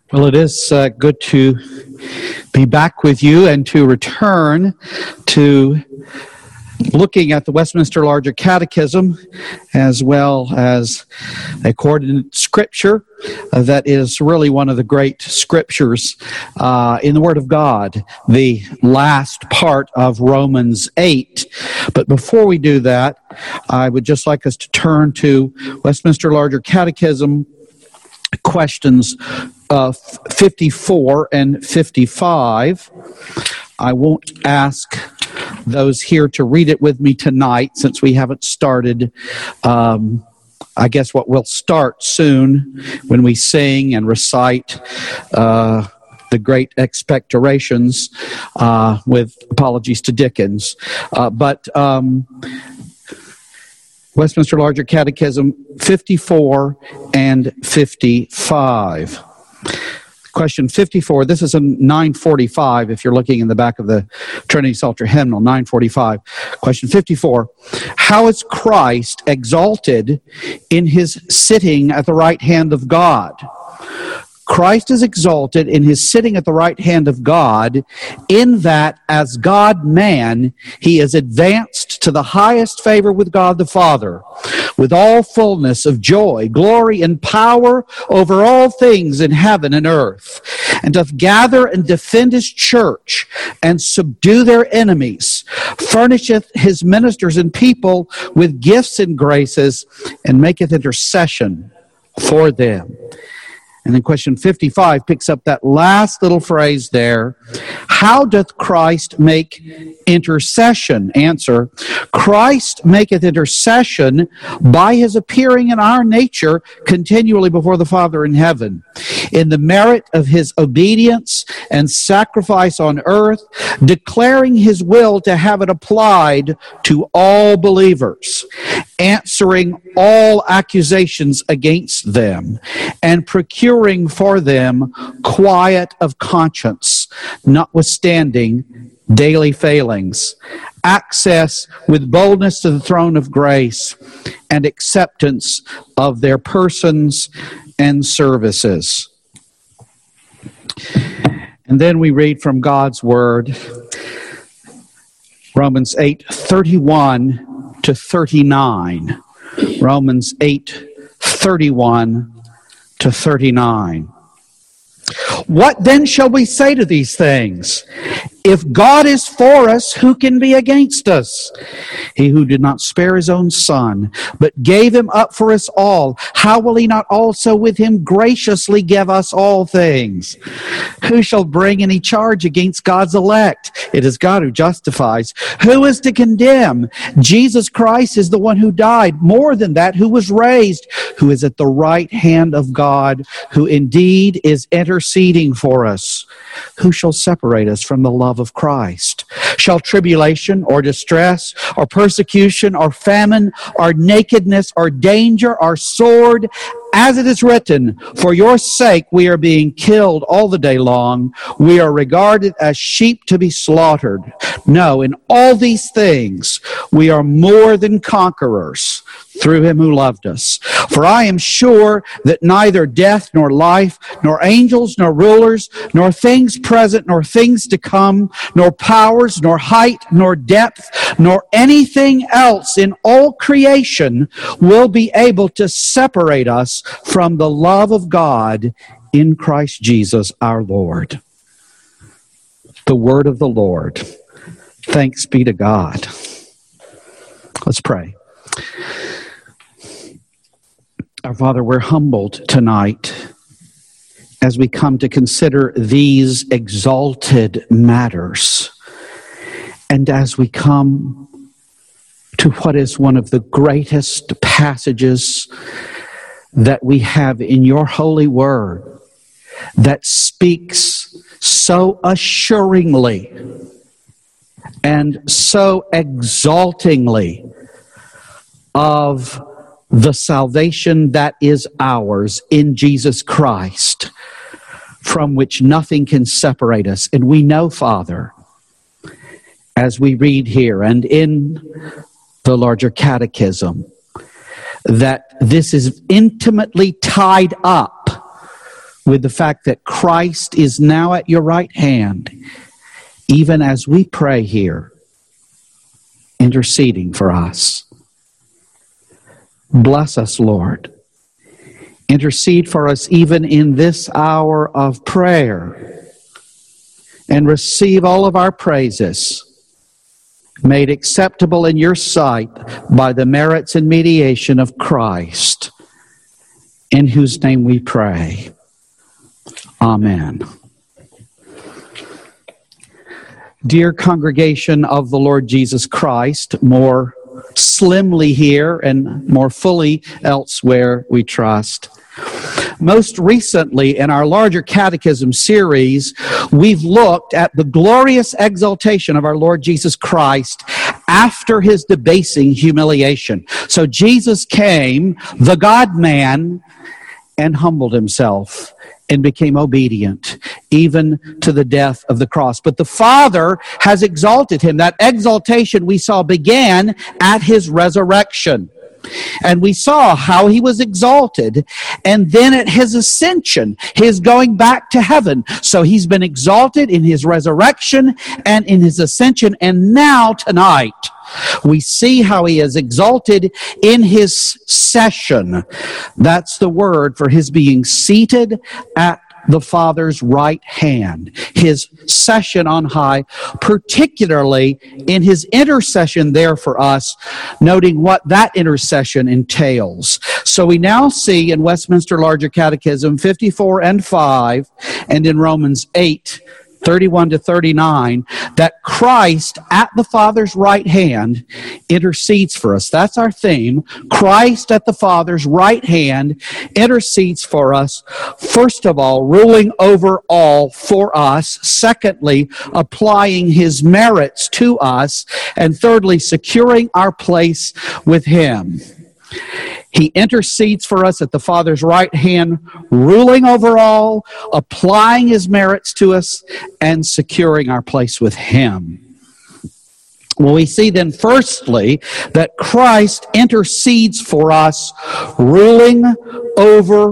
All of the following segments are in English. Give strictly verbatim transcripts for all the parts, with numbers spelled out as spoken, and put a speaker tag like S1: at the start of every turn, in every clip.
S1: Well, it is uh, good to be back with you and to return to looking at the Westminster Larger Catechism as well as a coordinate scripture uh, that is really one of the great scriptures uh, in the Word of God, the last part of Romans eight. But before we do that, I would just like us to turn to Westminster Larger Catechism questions uh, fifty-four and fifty-five. I won't ask those here to read it with me tonight since we haven't started. Um, I guess what we'll start soon when we sing and recite uh, the great expectorations uh, with apologies to Dickens. Uh, but um, Westminster Larger Catechism fifty-four and fifty-five. Question fifty-four, this is in nine forty-five, if you're looking in the back of the Trinity Psalter hymnal, nine forty-five. Question fifty-four, how is Christ exalted in his sitting at the right hand of God? Christ is exalted in his sitting at the right hand of God, in that as God-man, he is advanced to the highest favor with God the Father, with all fullness of joy, glory, and power over all things in heaven and earth, and doth gather and defend his church, and subdue their enemies, furnisheth his ministers and people with gifts and graces, and maketh intercession for them. And then question fifty-five picks up that last little phrase there. How doth Christ make intercession? Answer, Christ maketh intercession by his appearing in our nature continually before the Father in heaven, in the merit of his obedience and sacrifice on earth, declaring his will to have it applied to all believers, answering all accusations against them, and procuring for them quiet of conscience, notwithstanding daily failings, access with boldness to the throne of grace, and acceptance of their persons and services. And then we read from God's Word, Romans eight, thirty-one to thirty-nine. Romans eight, thirty-one to thirty-nine. What then shall we say to these things? If God is for us, who can be against us? He who did not spare his own Son, but gave him up for us all, how will he not also with him graciously give us all things? Who shall bring any charge against God's elect? It is God who justifies. Who is to condemn? Jesus Christ is the one who died, more than that, who was raised, who is at the right hand of God, who indeed is interceding for us. Who shall separate us from the love of Christ? Shall tribulation or distress or persecution or famine or nakedness or danger or sword? As it is written, for your sake we are being killed all the day long. We are regarded as sheep to be slaughtered. No, in all these things we are more than conquerors through him who loved us. For I am sure that neither death nor life, nor angels nor rulers, nor things present nor things to come, nor powers, nor height, nor depth, nor anything else in all creation will be able to separate us from the love of God in Christ Jesus our Lord. The word of the Lord. Thanks be to God. Let's pray. Our Father, we're humbled tonight as we come to consider these exalted matters, and as we come to what is one of the greatest passages that we have in your holy word that speaks so assuringly and so exaltingly of the salvation that is ours in Jesus Christ, from which nothing can separate us. And we know, Father, as we read here and in the larger catechism, that this is intimately tied up with the fact that Christ is now at your right hand, even as we pray here, interceding for us. Bless us, Lord. Intercede for us even in this hour of prayer, and receive all of our praises, made acceptable in your sight by the merits and mediation of Christ, in whose name we pray. Amen. Dear congregation of the Lord Jesus Christ, more slimly here and more fully elsewhere, we trust. Most recently, in our larger catechism series, we've looked at the glorious exaltation of our Lord Jesus Christ after his debasing humiliation. So Jesus came, the God-man, and humbled himself and became obedient, even to the death of the cross. But the Father has exalted him. That exaltation we saw began at his resurrection. And we saw how he was exalted, and then at his ascension, his going back to heaven. So he's been exalted in his resurrection and in his ascension, and now tonight we see how he is exalted in his session. That's the word for his being seated at the Father's right hand, his session on high, particularly in his intercession there for us, noting what that intercession entails. So we now see in Westminster Larger Catechism fifty-four and five, and in Romans eight, thirty-one to thirty-nine, that Christ at the Father's right hand intercedes for us. That's our theme. Christ at the Father's right hand intercedes for us. First of all, ruling over all for us. Secondly, applying his merits to us. And thirdly, securing our place with him. He intercedes for us at the Father's right hand, ruling over all, applying his merits to us, and securing our place with him. Well, we see then firstly that Christ intercedes for us, ruling over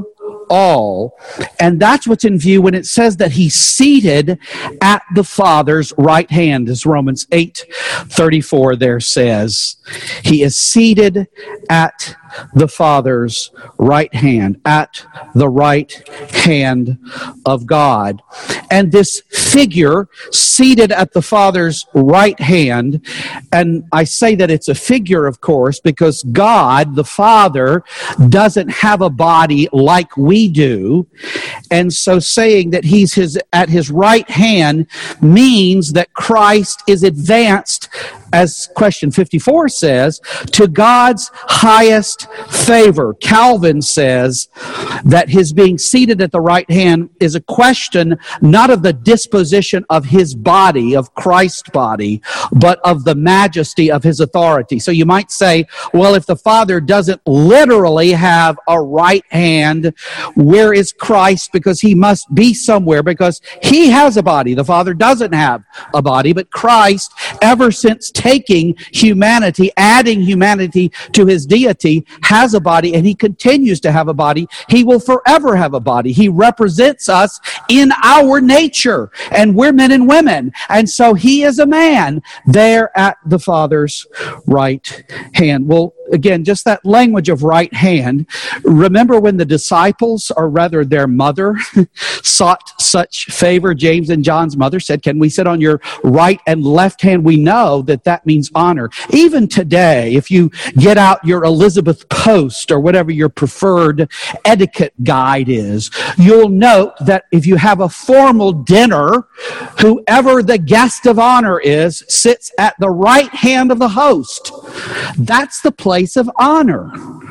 S1: all. And that's what's in view when it says that he's seated at the Father's right hand, as Romans eight thirty-four there says. He is seated at the Father's right hand, at the right hand of God. And this figure seated at the Father's right hand, and I say that it's a figure, of course, because God, the Father, doesn't have a body like we do. And so saying that he's his at his right hand means that Christ is advanced, as question fifty-four says, to God's highest favor. Calvin says that his being seated at the right hand is a question not of the disposition of his body, of Christ's body, but of the majesty of his authority. So you might say, well, if the Father doesn't literally have a right hand, where is Christ? Because he must be somewhere, because he has a body. The Father doesn't have a body, but Christ, ever since taking humanity, adding humanity to his deity, has a body, and he continues to have a body. He will forever have a body. He represents us in our nature, and we're men and women. And so he is a man there at the Father's right hand. Well, again, just that language of right hand. Remember when the disciples, or rather their mother, sought such favor? James and John's mother said, can we sit on your right and left hand? We know that that means honor. Even today, if you get out your Elizabeth Post or whatever your preferred etiquette guide is, you'll note that if you have a formal dinner, whoever the guest of honor is sits at the right hand of the host. That's the place of honor,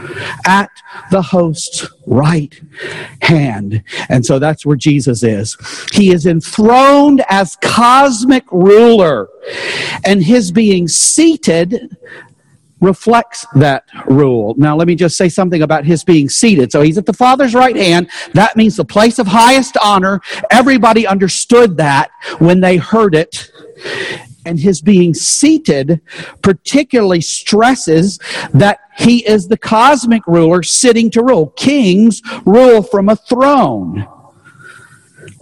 S1: at the host's right hand. And so that's where Jesus is. He is enthroned as cosmic ruler, and his being seated reflects that rule. Now, let me just say something about his being seated. So he's at the Father's right hand. That means the place of highest honor. Everybody understood that when they heard it. And his being seated particularly stresses that he is the cosmic ruler sitting to rule. Kings rule from a throne.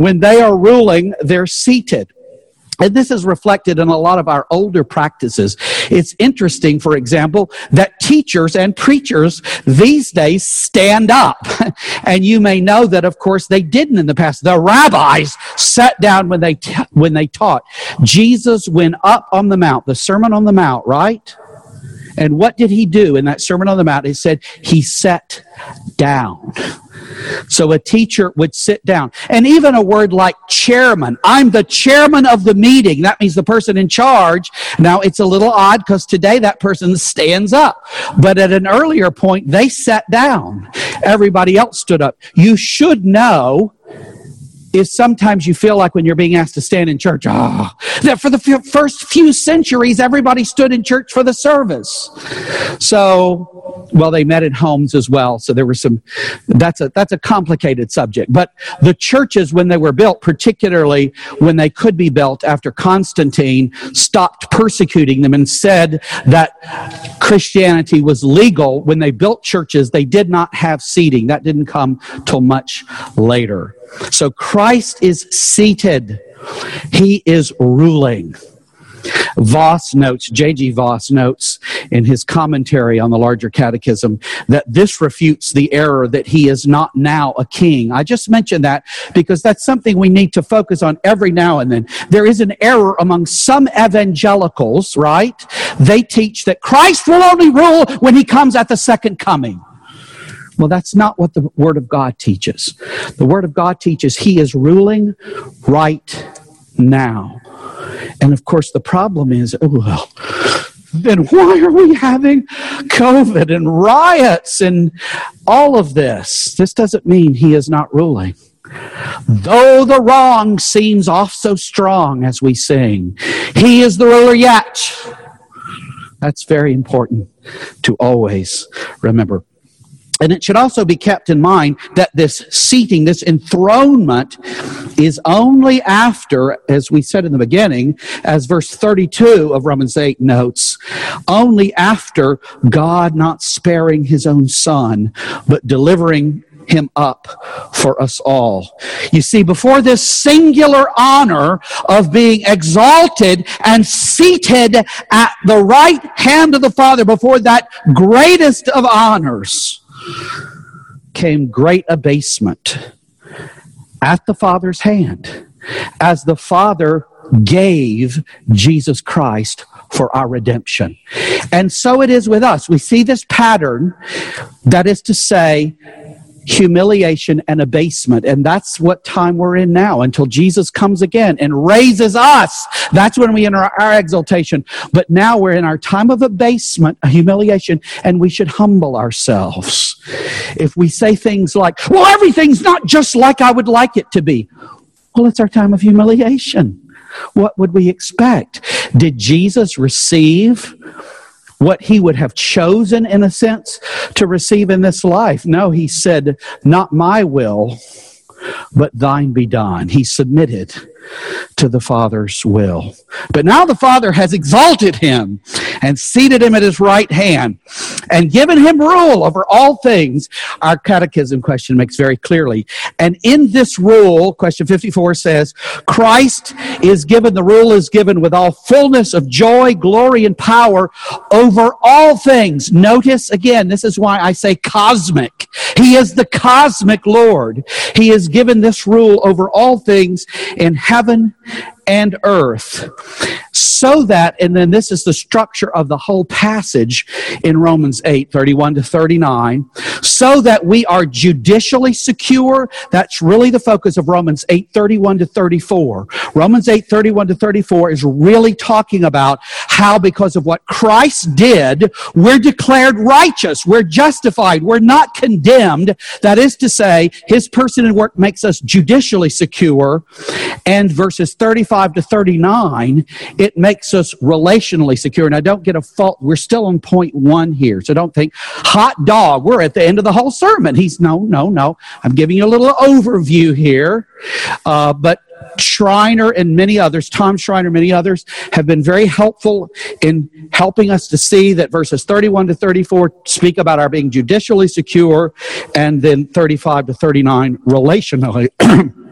S1: when they are ruling, they're seated. And this is reflected in a lot of our older practices. It's interesting, for example, that teachers and preachers these days stand up. And you may know that, of course, they didn't in the past. The rabbis sat down when they t- when they taught. Jesus went up on the Mount, the Sermon on the Mount, right? And what did he do in that Sermon on the Mount? It said he sat down. So a teacher would sit down. And even a word like chairman. I'm the chairman of the meeting. That means the person in charge. Now, it's a little odd because today that person stands up. But at an earlier point, they sat down. Everybody else stood up. You should know is sometimes you feel like when you're being asked to stand in church, ah, oh, that for the f- first few centuries, everybody stood in church for the service. So, well, they met in homes as well. So there were some, that's a, that's a complicated subject. But the churches, when they were built, particularly when they could be built after Constantine stopped persecuting them and said that Christianity was legal, when they built churches, they did not have seating. That didn't come till much later. So Christ is seated. He is ruling. Voss notes, J G Voss notes in his commentary on the larger catechism that this refutes the error that he is not now a king. I just mentioned that because that's something we need to focus on every now and then. There is an error among some evangelicals, right? They teach that Christ will only rule when he comes at the second coming. Well, that's not what the Word of God teaches. The Word of God teaches he is ruling right now. And of course, the problem is, oh, well, then why are we having COVID and riots and all of this? This doesn't mean he is not ruling. Though the wrong seems off so strong as we sing, he is the ruler yet. That's very important to always remember. And it should also be kept in mind that this seating, this enthronement, is only after, as we said in the beginning, as verse thirty-two of Romans eight notes, only after God not sparing his own son, but delivering him up for us all. You see, before this singular honor of being exalted and seated at the right hand of the Father, before that greatest of honors, came great abasement at the Father's hand as the Father gave Jesus Christ for our redemption. And so it is with us. We see this pattern, that is to say, humiliation and abasement. And that's what time we're in now until Jesus comes again and raises us. That's when we enter our exaltation. But now we're in our time of abasement, humiliation, and we should humble ourselves. If we say things like, well, everything's not just like I would like it to be. Well, it's our time of humiliation. What would we expect? Did Jesus receive what he would have chosen, in a sense, to receive in this life? No, he said, not my will, but thine be done. He submitted to the Father's will. But now the Father has exalted him and seated him at his right hand and given him rule over all things. Our catechism question makes very clearly. And in this rule, question fifty-four says, Christ is given, the rule is given with all fullness of joy, glory, and power over all things. Notice again, this is why I say cosmic. He is the cosmic Lord. He is given this rule over all things in heaven and earth, so that, and then this is the structure of the whole passage in Romans eight, thirty-one to thirty-nine, so that we are judicially secure. That's really the focus of Romans eight, thirty-one to thirty-four. Romans eight, thirty-one to thirty-four is really talking about how, because of what Christ did, we're declared righteous, we're justified, we're not condemned. That is to say, his person and work makes us judicially secure. And verses thirty-five to thirty-nine, it makes us relationally secure. Now, don't get a fault. We're still on point one here. So don't think, hot dog, we're at the end of the whole sermon. He's, no, no, no. I'm giving you a little overview here. Uh, but Schreiner and many others, Tom Schreiner, many others, have been very helpful in helping us to see that verses thirty-one to thirty-four speak about our being judicially secure, and then thirty-five to thirty-nine relationally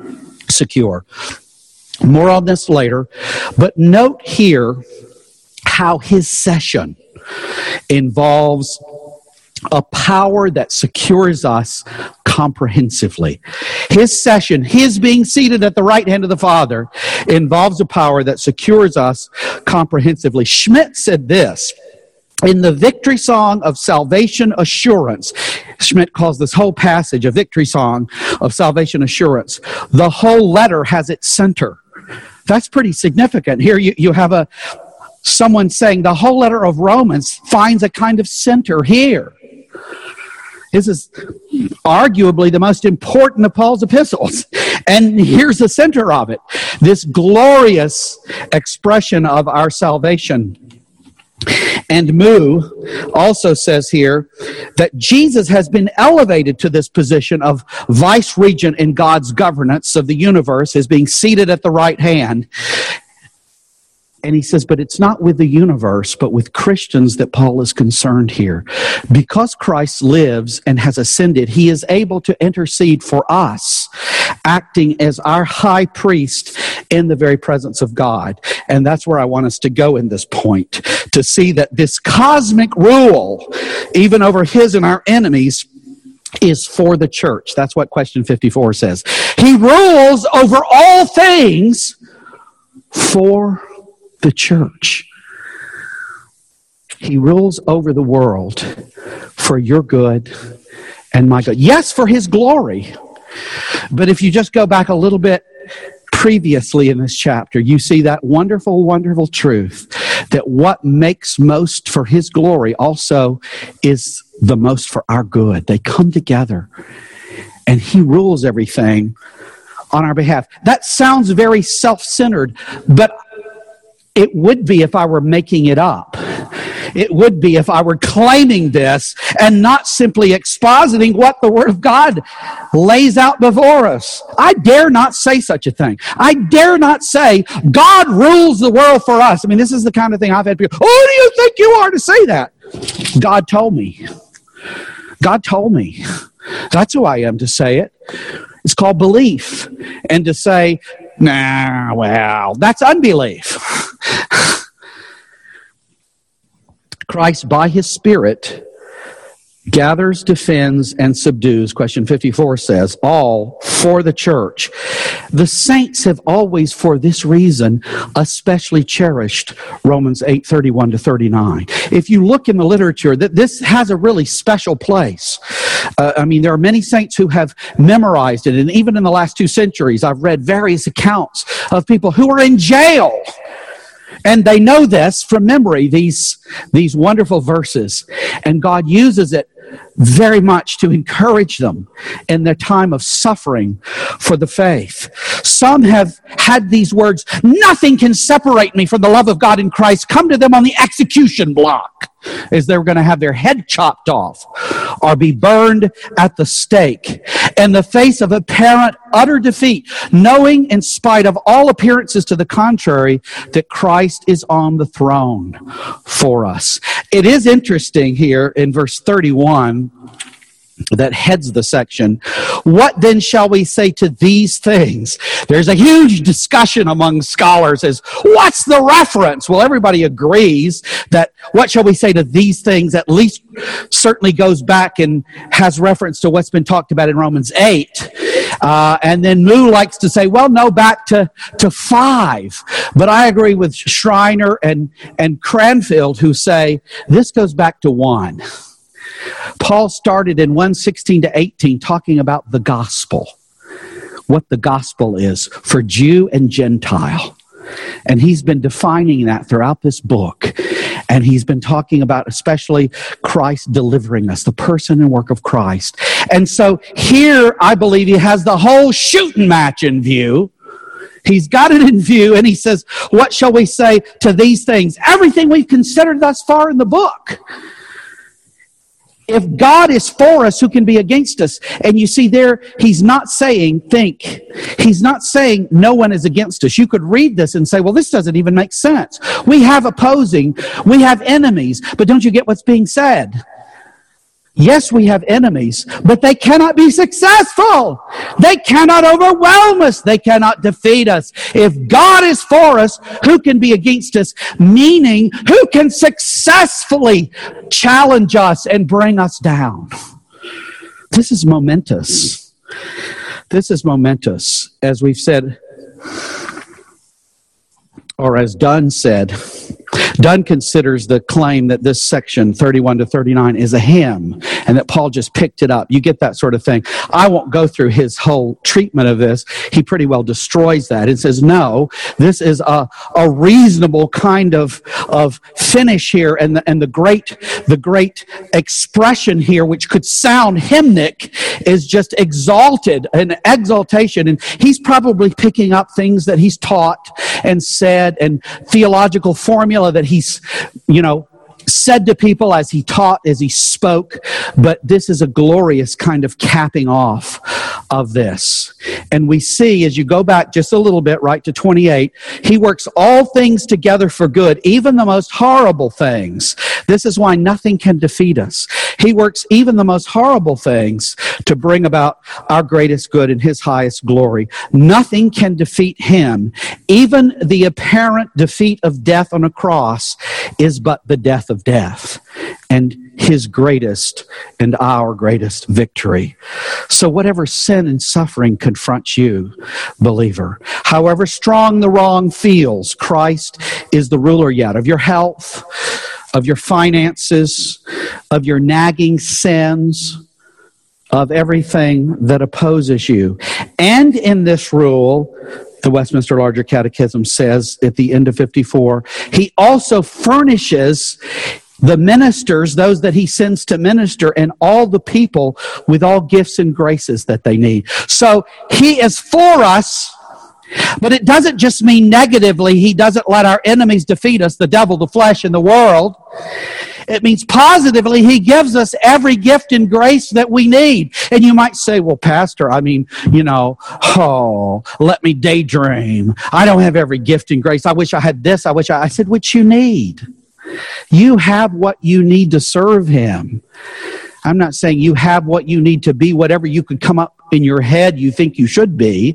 S1: secure. More on this later, but note here how his session involves a power that secures us comprehensively. His session, his being seated at the right hand of the Father, involves a power that secures us comprehensively. Schmidt said this in the victory song of salvation assurance. Schmidt calls this whole passage a victory song of salvation assurance. The whole letter has its center. That's pretty significant. Here you, you have a someone saying the whole letter of Romans finds a kind of center here. This is arguably the most important of Paul's epistles. And here's the center of it. This glorious expression of our salvation. And Moo also says here that Jesus has been elevated to this position of vice regent in God's governance of the universe, as being seated at the right hand. And he says, but it's not with the universe, but with Christians that Paul is concerned here. Because Christ lives and has ascended, he is able to intercede for us, acting as our high priest in the very presence of God. And that's where I want us to go in this point, to see that this cosmic rule, even over his and our enemies, is for the church. That's what question fifty-four says. He rules over all things for the church. He rules over the world for your good and my good. Yes, for his glory. But if you just go back a little bit previously in this chapter, you see that wonderful, wonderful truth that what makes most for his glory also is the most for our good. They come together, and he rules everything on our behalf. That sounds very self-centered, but it would be if I were making it up. It would be if I were claiming this and not simply expositing what the Word of God lays out before us. I dare not say such a thing. I dare not say God rules the world for us. I mean, this is the kind of thing I've had people, who do you think you are to say that? God told me. God told me. That's who I am to say it. It's called belief. And to say, nah, well, that's unbelief. Christ, by his Spirit, gathers, defends, and subdues, question fifty-four says, all for the church. The saints have always, for this reason, especially cherished Romans eight, thirty-one to thirty-nine. If you look in the literature, that this has a really special place. Uh, I mean, there are many saints who have memorized it, and even in the last two centuries, I've read various accounts of people who are in jail. And they know this from memory, these, these wonderful verses. And God uses it very much to encourage them in their time of suffering for the faith. Some have had these words, nothing can separate me from the love of God in Christ, come to them on the execution block, as they were going to have their head chopped off or be burned at the stake in the face of apparent utter defeat, knowing in spite of all appearances to the contrary that Christ is on the throne for us. It is interesting here in verse thirty-one that heads the section. What then shall we say to these things? There's a huge discussion among scholars as what's the reference? Well, everybody agrees that what shall we say to these things at least certainly goes back and has reference to what's been talked about in Romans eight. Uh, and then Moo likes to say, well, no, back to, to five. But I agree with Schreiner and, and Cranfield who say this goes back to one. Paul started in one sixteen to eighteen talking about the gospel, what the gospel is for Jew and Gentile. And he's been defining that throughout this book. And he's been talking about especially Christ delivering us, the person and work of Christ. And so here, I believe he has the whole shooting match in view. He's got it in view, and he says, what shall we say to these things? Everything we've considered thus far in the book. If God is for us, who can be against us? And you see there, he's not saying, think. He's not saying no one is against us. You could read this and say, well, this doesn't even make sense. We have opposing, we have enemies, but don't you get what's being said? Yes, we have enemies, but they cannot be successful. They cannot overwhelm us. They cannot defeat us. If God is for us, who can be against us? Meaning, who can successfully challenge us and bring us down? This is momentous. This is momentous. As we've said, or as Dunn said, Dunn considers the claim that this section, thirty-one to thirty-nine, is a hymn and that Paul just picked it up. You get that sort of thing. I won't go through his whole treatment of this. He pretty well destroys that. It says, no, this is a, a reasonable kind of, of finish here, and the, and the great the great expression here, which could sound hymnic, is just exalted, an exaltation. And he's probably picking up things that he's taught and said, and theological formula that he's, you know, said to people as he taught, as he spoke. But this is a glorious kind of capping off of this. And we see, as you go back just a little bit, right to twenty-eight, he works all things together for good, even the most horrible things. This is why nothing can defeat us. He works even the most horrible things to bring about our greatest good and his highest glory. Nothing can defeat him. Even the apparent defeat of death on a cross is but the death of death, and his greatest and our greatest victory. So whatever sin and suffering confronts you, believer, however strong the wrong feels, Christ is the ruler yet of your health, of your finances, of your nagging sins, of everything that opposes you. And in this rule, the Westminster Larger Catechism says at the end of fifty-four, he also furnishes the ministers, those that he sends to minister, and all the people with all gifts and graces that they need. So he is for us, but it doesn't just mean negatively. He doesn't let our enemies defeat us, the devil, the flesh, and the world. It means positively, he gives us every gift and grace that we need. And you might say, well, Pastor, I mean, you know, oh, let me daydream. I don't have every gift and grace. I wish I had this. I wish I, I said, which you need. You have what you need to serve him. I'm not saying you have what you need to be whatever you could come up in your head you think you should be.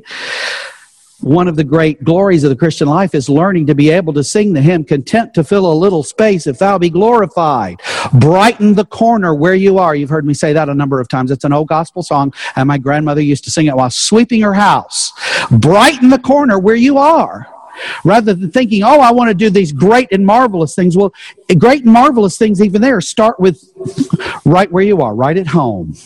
S1: One of the great glories of the Christian life is learning to be able to sing the hymn, content to fill a little space if thou be glorified. Brighten the corner where you are. You've heard me say that a number of times. It's an old gospel song, and my grandmother used to sing it while sweeping her house. Brighten the corner where you are. Rather than thinking, oh, I want to do these great and marvelous things. Well, great and marvelous things even there start with right where you are, right at home.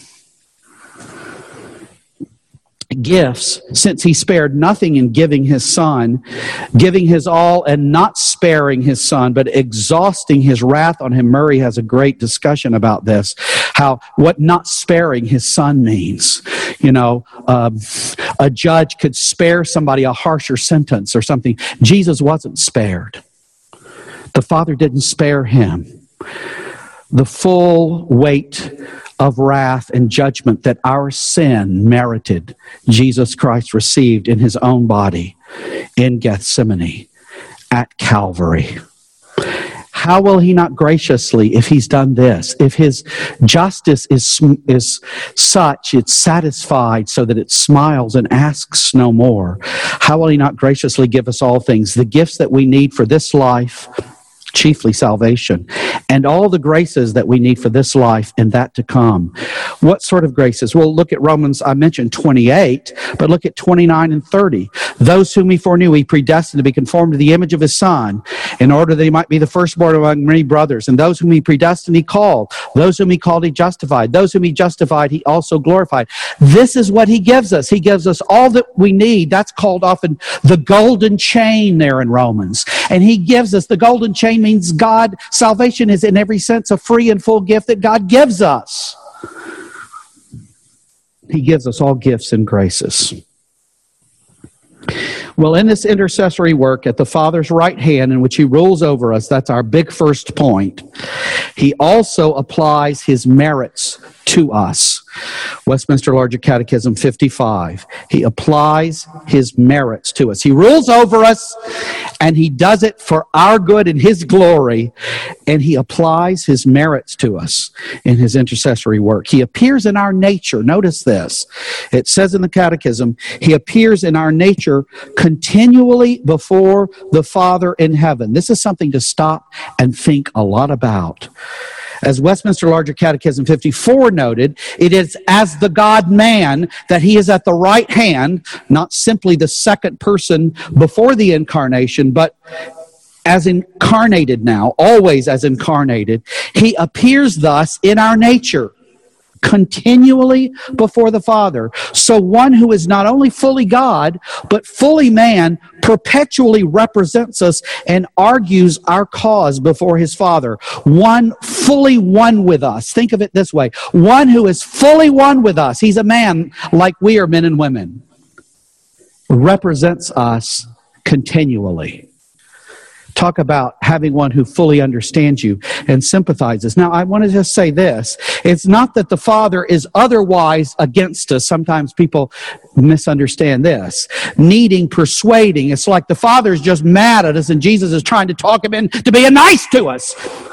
S1: Gifts, since he spared nothing in giving his son, giving his all and not sparing his son, but exhausting his wrath on him. Murray has a great discussion about this, how what not sparing his son means. You know, um, a judge could spare somebody a harsher sentence or something. Jesus wasn't spared. The Father didn't spare him. The full weight of wrath and judgment that our sin merited, Jesus Christ received in his own body in Gethsemane at Calvary. How will he not graciously, if he's done this, if his justice is, is such, it's satisfied so that it smiles and asks no more, how will he not graciously give us all things, the gifts that we need for this life, chiefly salvation, and all the graces that we need for this life and that to come. What sort of graces? Well, look at Romans, I mentioned twenty-eight, but look at twenty-nine and thirty. Those whom he foreknew, he predestined to be conformed to the image of his Son, in order that he might be the firstborn among many brothers. And those whom he predestined, he called. Those whom he called, he justified. Those whom he justified, he also glorified. This is what he gives us. He gives us all that we need. That's called often the golden chain there in Romans. And he gives us, the golden chain means God, salvation is in every sense a free and full gift that God gives us. He gives us all gifts and graces. Well, in this intercessory work at the Father's right hand in which he rules over us, that's our big first point, he also applies his merits to us. Westminster Larger Catechism fifty-five. He applies his merits to us. He rules over us, and he does it for our good and his glory, and he applies his merits to us in his intercessory work. He appears in our nature. Notice this. It says in the Catechism, he appears in our nature continually before the Father in heaven. This is something to stop and think a lot about. As Westminster Larger Catechism fifty-four noted, it is as the God-man that he is at the right hand, not simply the second person before the incarnation, but as incarnated now, always as incarnated. He appears thus in our nature, continually before the Father. So one who is not only fully God, but fully man, perpetually represents us and argues our cause before his Father. One fully one with us. Think of it this way. One who is fully one with us. He's a man like we are men and women. Represents us continually. Talk about having one who fully understands you and sympathizes. Now, I want to just say this. It's not that the Father is otherwise against us. Sometimes people misunderstand this. Needing, persuading. It's like the Father is just mad at us and Jesus is trying to talk him into being nice to us.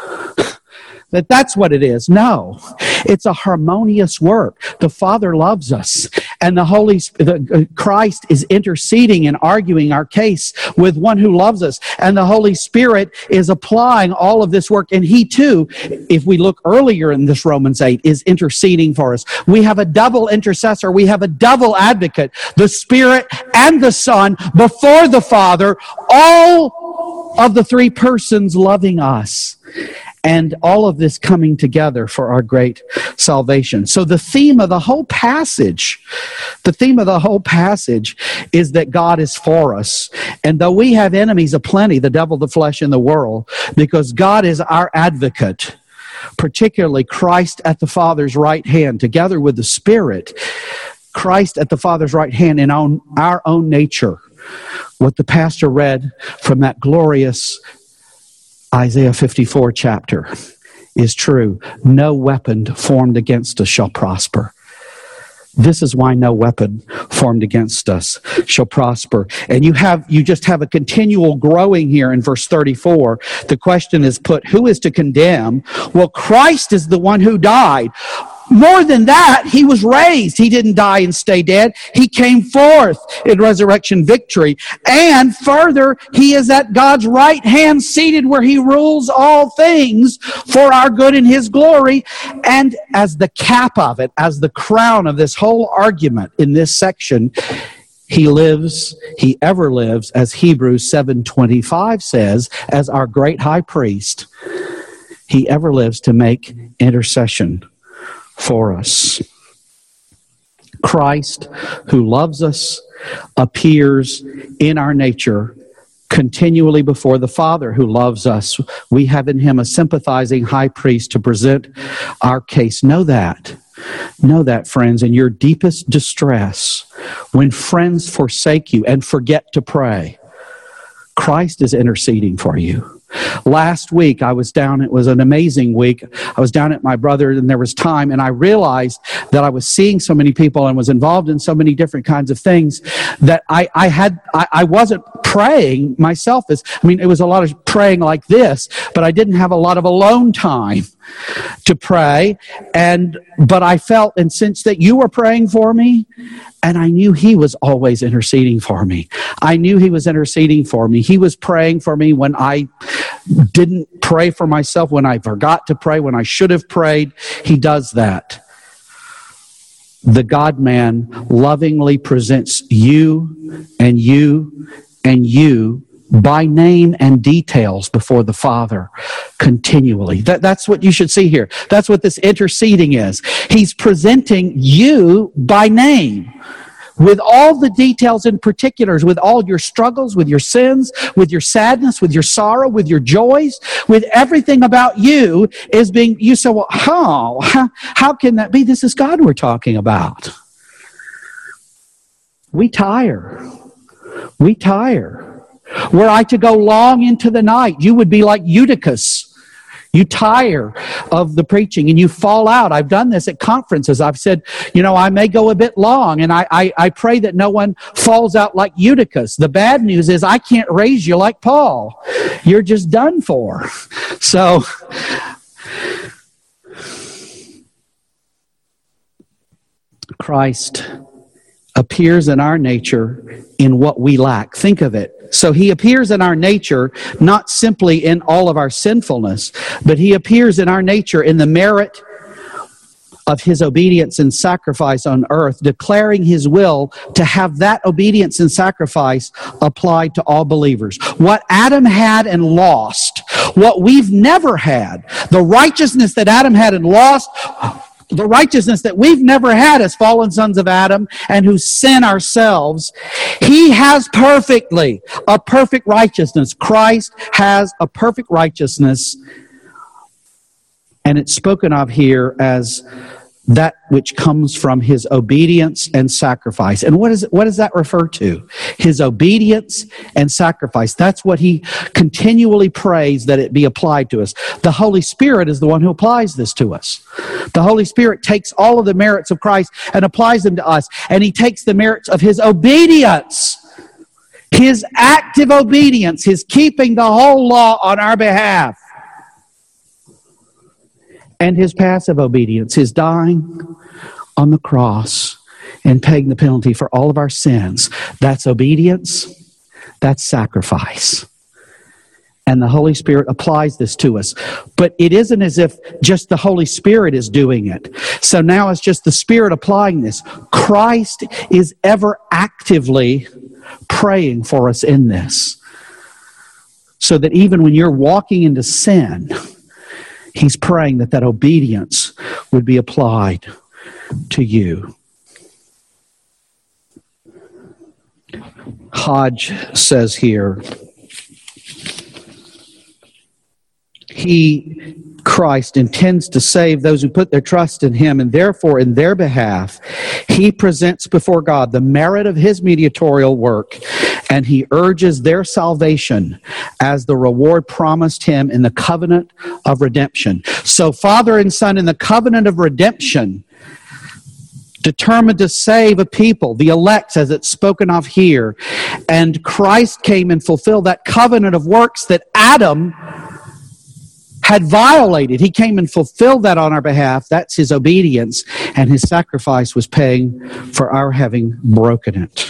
S1: That that's what it is. No, it's a harmonious work. The Father loves us, and the Holy the, Christ is interceding and arguing our case with one who loves us, and the Holy Spirit is applying all of this work, and he too, if we look earlier in this Romans eight, is interceding for us. We have a double intercessor. We have a double advocate, the Spirit and the Son before the Father, all of the three persons loving us. And all of this coming together for our great salvation. So the theme of the whole passage, the theme of the whole passage is that God is for us. And though we have enemies aplenty, the devil, the flesh, and the world, because God is our advocate, particularly Christ at the Father's right hand, together with the Spirit, Christ at the Father's right hand in our, our own nature. What the pastor read from that glorious Isaiah fifty-four chapter is true. No weapon formed against us shall prosper. This is why no weapon formed against us shall prosper. And you have you just have a continual growing here in verse thirty-four. The question is put, who is to condemn? Well, Christ is the one who died. More than that, he was raised. He didn't die and stay dead. He came forth in resurrection victory. And further, he is at God's right hand seated where he rules all things for our good and his glory. And as the cap of it, as the crown of this whole argument in this section, he lives, he ever lives, as Hebrews seven twenty-five says, as our great high priest. He ever lives to make intercession for us. Christ, who loves us, appears in our nature continually before the Father who loves us. We have in him a sympathizing high priest to present our case. Know that. Know that, friends, in your deepest distress, when friends forsake you and forget to pray, Christ is interceding for you. Last week, I was down, it was an amazing week. I was down at my brother, and there was time, and I realized that I was seeing so many people and was involved in so many different kinds of things that I, I had, I, I wasn't praying myself. As, I mean, it was a lot of praying like this, but I didn't have a lot of alone time to pray. And, but I felt and sensed that you were praying for me, and I knew he was always interceding for me. I knew he was interceding for me. He was praying for me when I didn't pray for myself, when I forgot to pray, when I should have prayed. He does that. The God-man lovingly presents you and you and you by name and details before the Father continually. That, that's what you should see here. That's what this interceding is. He's presenting you by name, with all the details and particulars, with all your struggles, with your sins, with your sadness, with your sorrow, with your joys, with everything about you is being, you say, well, how, how, how can that be? This is God we're talking about. We tire. We tire. Were I to go long into the night, you would be like Eutychus. You tire of the preaching and you fall out. I've done this at conferences. I've said, you know, I may go a bit long, and I, I, I pray that no one falls out like Eutychus. The bad news is I can't raise you like Paul. You're just done for. So, Christ appears in our nature in what we lack. Think of it. So he appears in our nature not simply in all of our sinfulness, but he appears in our nature in the merit of his obedience and sacrifice on earth, declaring his will to have that obedience and sacrifice applied to all believers. What Adam had and lost, what we've never had, the righteousness that Adam had and lost, the righteousness that we've never had as fallen sons of Adam and who sin ourselves, he has perfectly a perfect righteousness. Christ has a perfect righteousness, and it's spoken of here as that which comes from his obedience and sacrifice. And what is it, what does that refer to? His obedience and sacrifice. That's what he continually prays that it be applied to us. The Holy Spirit is the one who applies this to us. The Holy Spirit takes all of the merits of Christ and applies them to us. And he takes the merits of his obedience, his active obedience, his keeping the whole law on our behalf, and his passive obedience, his dying on the cross and paying the penalty for all of our sins. That's obedience. That's sacrifice. And the Holy Spirit applies this to us. But it isn't as if just the Holy Spirit is doing it. So now it's just the Spirit applying this. Christ is ever actively praying for us in this. So that even when you're walking into sin, he's praying that that obedience would be applied to you. Hodge says here, he, Christ, intends to save those who put their trust in him, and therefore in their behalf he presents before God the merit of his mediatorial work, and he urges their salvation as the reward promised him in the covenant of redemption. So Father and Son in the covenant of redemption determined to save a people, the elect as it's spoken of here, and Christ came and fulfilled that covenant of works that Adam had violated. He came and fulfilled that on our behalf. That's his obedience, and his sacrifice was paying for our having broken it.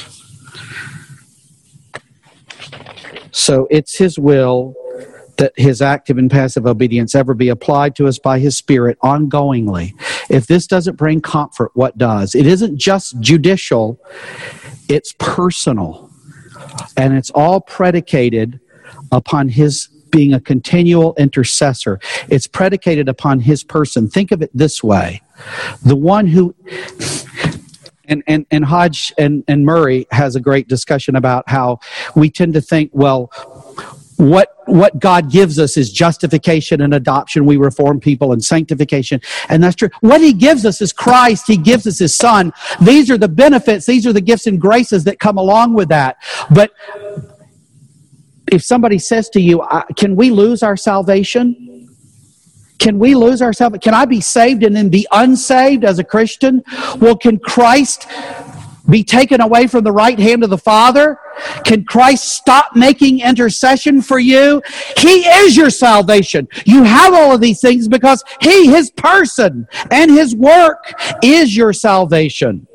S1: So it's his will that his active and passive obedience ever be applied to us by his Spirit ongoingly. If this doesn't bring comfort, what does? It isn't just judicial, it's personal. And it's all predicated upon his being a continual intercessor. It's predicated upon his person. Think of it this way. The one who... And, and, and Hodge and, and Murray has a great discussion about how we tend to think, well, what what God gives us is justification and adoption. We reform people, and sanctification. And that's true. What he gives us is Christ. He gives us his Son. These are the benefits. These are the gifts and graces that come along with that. But if somebody says to you, can we lose our salvation? Can we lose our salvation? Can I be saved and then be unsaved as a Christian? Well, can Christ be taken away from the right hand of the Father? Can Christ stop making intercession for you? He is your salvation. You have all of these things because he, his person, and his work is your salvation.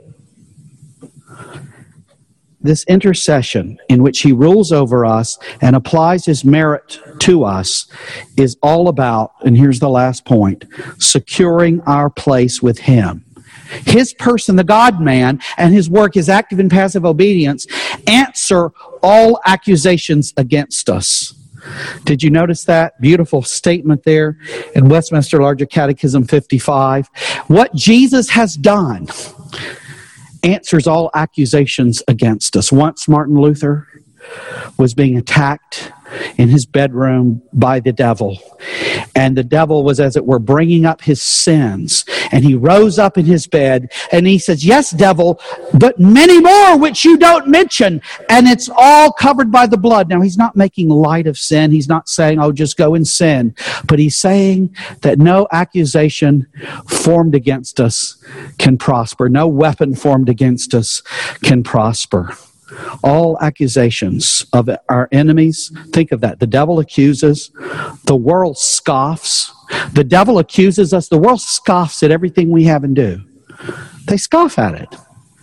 S1: This intercession in which he rules over us and applies his merit to us is all about, and here's the last point, securing our place with him. His person, the God-man, and his work, his active and passive obedience, answer all accusations against us. Did you notice that beautiful statement there in Westminster Larger Catechism fifty-five? What Jesus has done answers all accusations against us. Once Martin Luther was being attacked in his bedroom by the devil. And the devil was, as it were, bringing up his sins. And he rose up in his bed and he says, yes, devil, but many more which you don't mention. And it's all covered by the blood. Now, he's not making light of sin. He's not saying, oh, just go and sin. But he's saying that no accusation formed against us can prosper. No weapon formed against us can prosper. All accusations of our enemies, think of that. The devil accuses, the world scoffs. The devil accuses us, the world scoffs at everything we have and do. They scoff at it.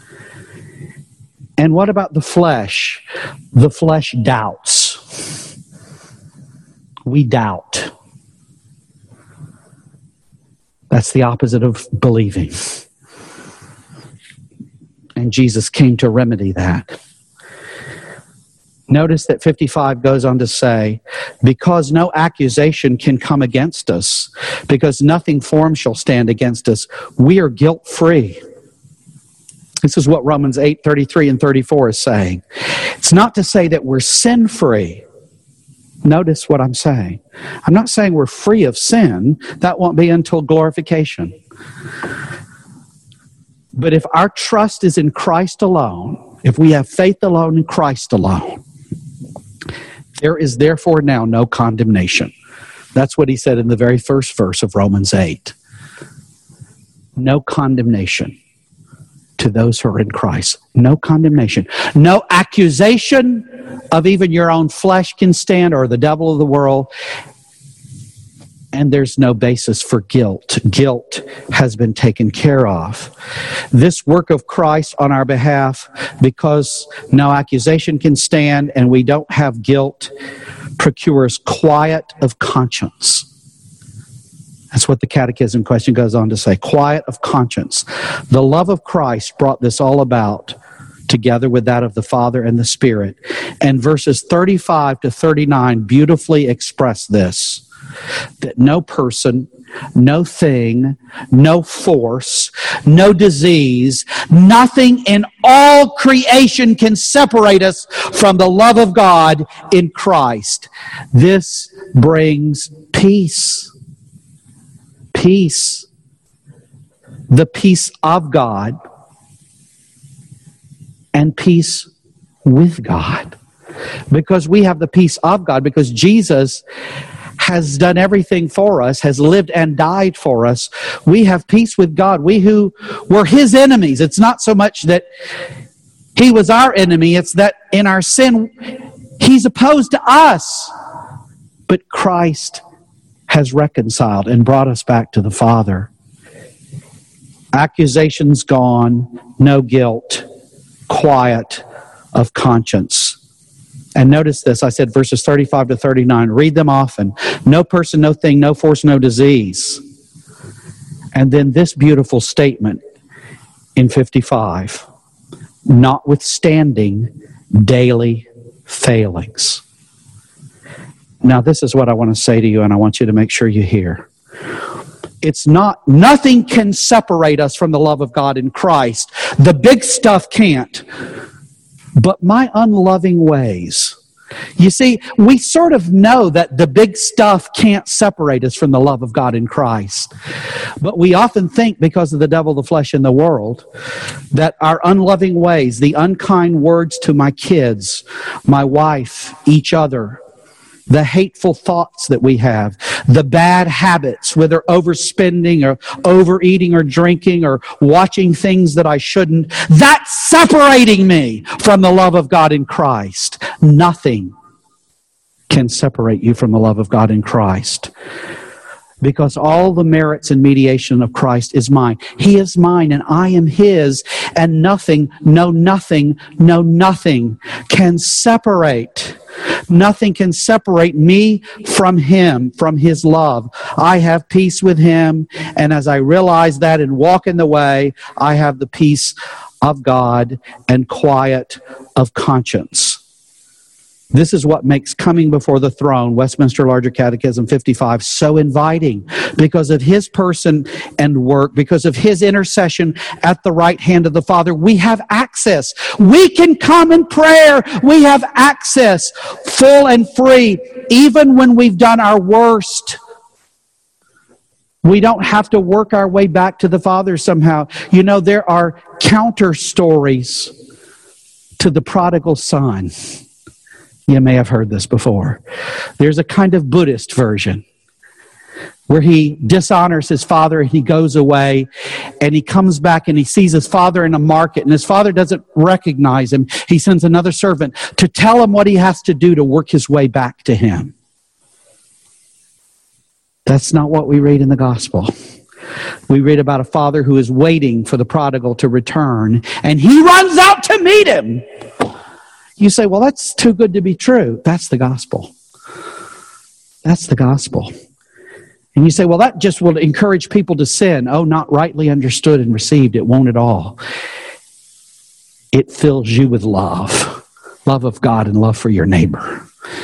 S1: And what about the flesh? The flesh doubts. We doubt. That's the opposite of believing. And Jesus came to remedy that. Notice that fifty-five goes on to say, because no accusation can come against us, because nothing formed shall stand against us, we are guilt-free. This is what Romans eight, thirty-three and thirty-four is saying. It's not to say that we're sin-free. Notice what I'm saying. I'm not saying we're free of sin. That won't be until glorification. But if our trust is in Christ alone, if we have faith alone in Christ alone, there is therefore now no condemnation. That's what he said in the very first verse of Romans eight. No condemnation to those who are in Christ. No condemnation. No accusation of even your own flesh can stand, or the devil of the world. And there's no basis for guilt. Guilt has been taken care of. This work of Christ on our behalf, because no accusation can stand and we don't have guilt, procures quiet of conscience. That's what the catechism question goes on to say. Quiet of conscience. The love of Christ brought this all about, together with that of the Father and the Spirit. And verses thirty-five to thirty-nine beautifully express this. That no person, no thing, no force, no disease, nothing in all creation can separate us from the love of God in Christ. This brings peace. Peace. The peace of God and peace with God. Because we have the peace of God, because Jesus has done everything for us, has lived and died for us. We have peace with God. We who were his enemies. It's not so much that he was our enemy, it's that in our sin, he's opposed to us. But Christ has reconciled and brought us back to the Father. Accusations gone, no guilt, quiet of conscience. And notice this, I said verses thirty-five to thirty-nine. Read them often. No person, no thing, no force, no disease. And then this beautiful statement in fifty-five. Notwithstanding daily failings. Now this is what I want to say to you, and I want you to make sure you hear. It's not, nothing can separate us from the love of God in Christ. The big stuff can't. But my unloving ways. You see, we sort of know that the big stuff can't separate us from the love of God in Christ. But we often think, because of the devil, the flesh, and the world, that our unloving ways, the unkind words to my kids, my wife, each other, the hateful thoughts that we have, the bad habits, whether overspending or overeating or drinking or watching things that I shouldn't, that's separating me from the love of God in Christ. Nothing can separate you from the love of God in Christ. Because all the merits and mediation of Christ is mine. He is mine and I am his, and nothing, no nothing, no nothing can separate. Nothing can separate me from him, from his love. I have peace with him, and as I realize that and walk in the way, I have the peace of God and quiet of conscience. This is what makes coming before the throne, Westminster Larger Catechism fifty-five, so inviting. Because of his person and work, because of his intercession at the right hand of the Father, we have access. We can come in prayer. We have access, full and free, even when we've done our worst. We don't have to work our way back to the Father somehow. You know, there are counter stories to the prodigal son. You may have heard this before. There's a kind of Buddhist version where he dishonors his father and he goes away and he comes back and he sees his father in a market and his father doesn't recognize him. He sends another servant to tell him what he has to do to work his way back to him. That's not what we read in the gospel. We read about a father who is waiting for the prodigal to return and he runs out to meet him. You say, well, that's too good to be true. That's the gospel. That's the gospel. And you say, well, that just will encourage people to sin. Oh, not rightly understood and received. It won't at all. It fills you with love. Love of God and love for your neighbor.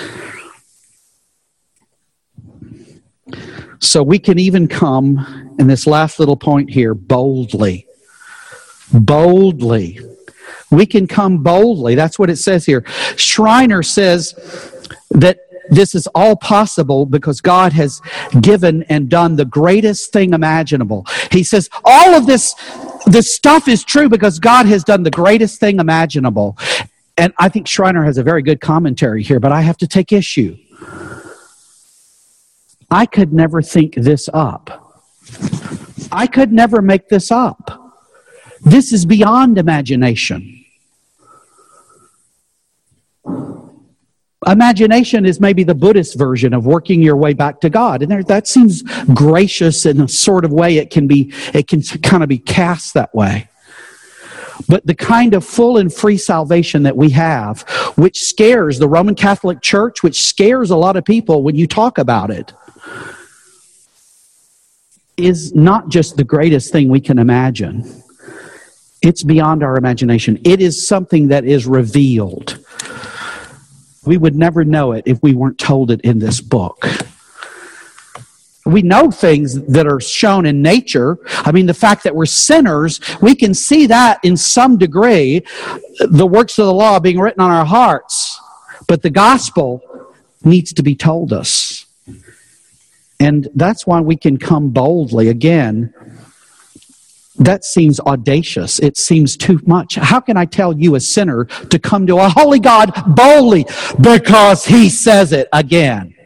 S1: So we can even come, in this last little point here, boldly. Boldly. We can come boldly. That's what it says here. Schreiner says that this is all possible because God has given and done the greatest thing imaginable. He says all of this, this stuff is true because God has done the greatest thing imaginable. And I think Schreiner has a very good commentary here, but I have to take issue. I could never think this up. I could never make this up. This is beyond imagination. Imagination is maybe the Buddhist version of working your way back to God. And there, that seems gracious in a sort of way. It can be, it can kind of be cast that way. But the kind of full and free salvation that we have, which scares the Roman Catholic Church, which scares a lot of people when you talk about it, is not just the greatest thing we can imagine. It's beyond our imagination. It is something that is revealed. We would never know it if we weren't told it in this book. We know things that are shown in nature. I mean, the fact that we're sinners, we can see that in some degree, the works of the law being written on our hearts. But the gospel needs to be told us. And that's why we can come boldly. Again, that seems audacious. It seems too much. How can I tell you, a sinner, to come to a holy God boldly? Because He says it again.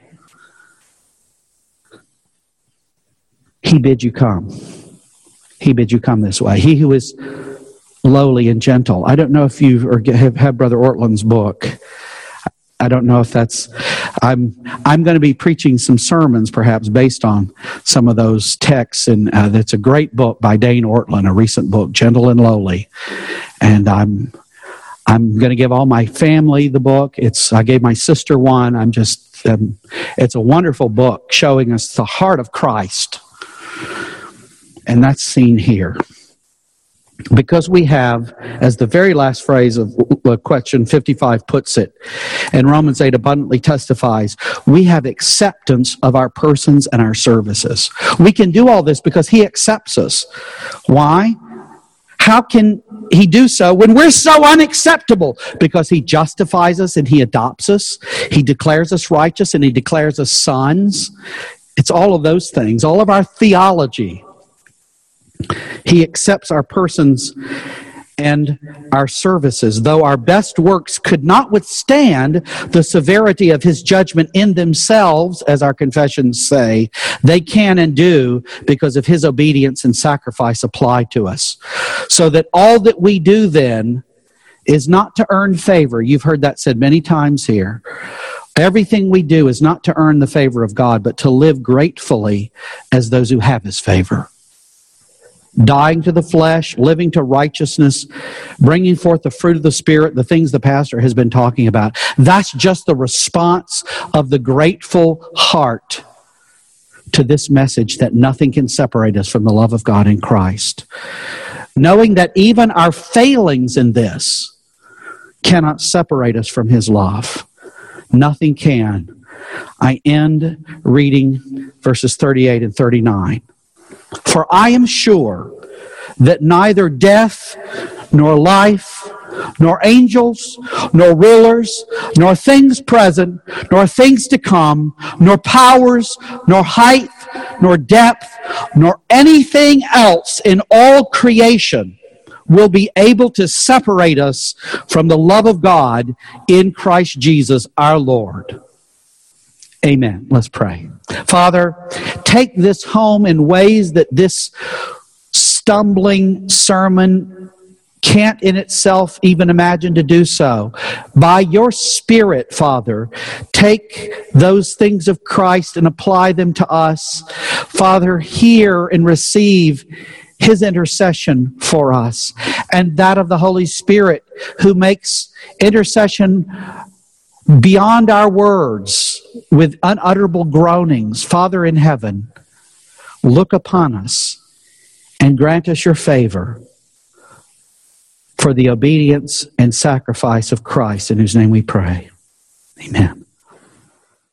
S1: He bid you come. He bid you come this way. He who is lowly and gentle. I don't know if you or have had Brother Ortland's book. I don't know if that's... I'm I'm going to be preaching some sermons perhaps based on some of those texts, and uh, that's a great book by Dane Ortland, a recent book, Gentle and Lowly. And I'm I'm going to give all my family the book. It's I gave my sister one. I'm just um, it's a wonderful book showing us the heart of Christ, and that's seen here. Because we have, as the very last phrase of question fifty-five puts it, and Romans eight abundantly testifies, we have acceptance of our persons and our services. We can do all this because He accepts us. Why? How can He do so when we're so unacceptable? Because He justifies us and He adopts us. He declares us righteous and He declares us sons. It's all of those things, all of our theology. He accepts our persons and our services, though our best works could not withstand the severity of His judgment in themselves, as our confessions say. They can and do because of His obedience and sacrifice applied to us. So that all that we do then is not to earn favor. You've heard that said many times here. Everything we do is not to earn the favor of God, but to live gratefully as those who have His favor. Dying to the flesh, living to righteousness, bringing forth the fruit of the Spirit, the things the pastor has been talking about. That's just the response of the grateful heart to this message that nothing can separate us from the love of God in Christ. Knowing that even our failings in this cannot separate us from His love. Nothing can. I end reading verses thirty-eight and thirty-nine. For I am sure that neither death, nor life, nor angels, nor rulers, nor things present, nor things to come, nor powers, nor height, nor depth, nor anything else in all creation will be able to separate us from the love of God in Christ Jesus our Lord. Amen. Let's pray. Father, take this home in ways that this stumbling sermon can't in itself even imagine to do so. By your Spirit, Father, take those things of Christ and apply them to us. Father, hear and receive His intercession for us, and that of the Holy Spirit, who makes intercession beyond our words with unutterable groanings. Father in heaven, look upon us and grant us your favor for the obedience and sacrifice of Christ, in whose name we pray. Amen.